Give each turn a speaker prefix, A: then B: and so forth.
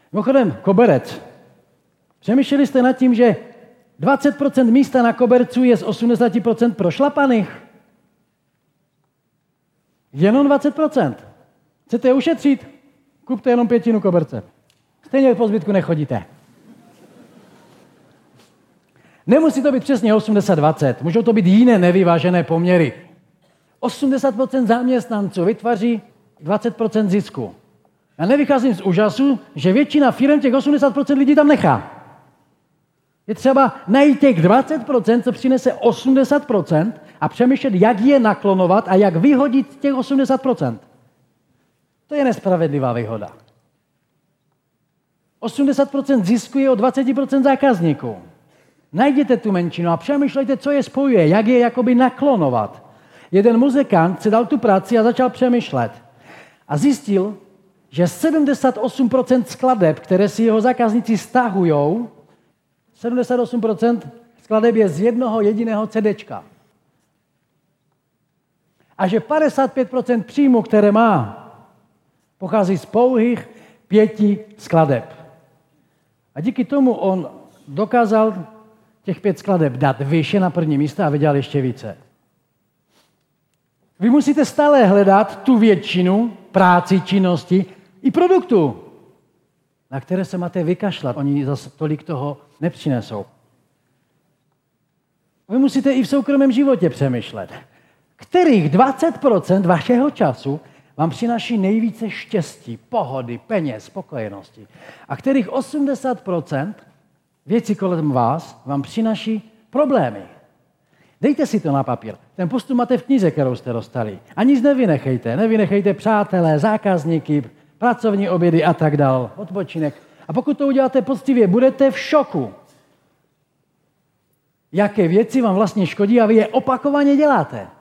A: Mimochodem, koberec. Přemýšleli jste nad tím, že 20% místa na kobercu je z 80% prošlapaných? Jenom 20%. Chcete je ušetřit? Kupte jenom 1/5 koberce. Stejně po zbytku nechodíte. Nemusí to být přesně 80-20, můžou to být jiné nevyvážené poměry. 80% zaměstnanců vytváří 20% zisku. Já nevycházím z úžasu, že většina firem těch 80% lidí tam nechá. Je třeba najít těch 20%, co přinese 80% a přemýšlet, jak je naklonovat a jak vyhodit těch 80%. To je nespravedlivá výhoda. 80% zisku je od 20% zákazníků. Najděte tu menšinu a přemýšlejte, co je spojuje, jak je jakoby naklonovat. Jeden muzikant si dal tu práci a začal přemýšlet. A zjistil, že 78% skladeb, které si jeho zákazníci stahujou, 78% skladeb je z jednoho jediného CDčka. A že 55% příjmu, které má, pochází z pouhých 5 skladeb. A díky tomu on dokázal těch 5 skladeb dát výše na první místa a vydělal ještě více. Vy musíte stále hledat tu většinu práci, činnosti i produktu, na které se máte vykašlat. Oni zase tolik toho nepřinesou. Vy musíte i v soukromém životě přemýšlet. Kterých 20% vašeho času vám přináší nejvíce štěstí, pohody, peněz, spokojenosti. A kterých 80% věcí kolem vás vám přináší problémy. Dejte si to na papír. Ten postup máte v knize, kterou jste dostali. A nic nevynechejte. Nevynechejte přátelé, zákazníky, pracovní obědy a tak dál, odpočinek. A pokud to uděláte poctivě, budete v šoku. Jaké věci vám vlastně škodí a vy je opakovaně děláte.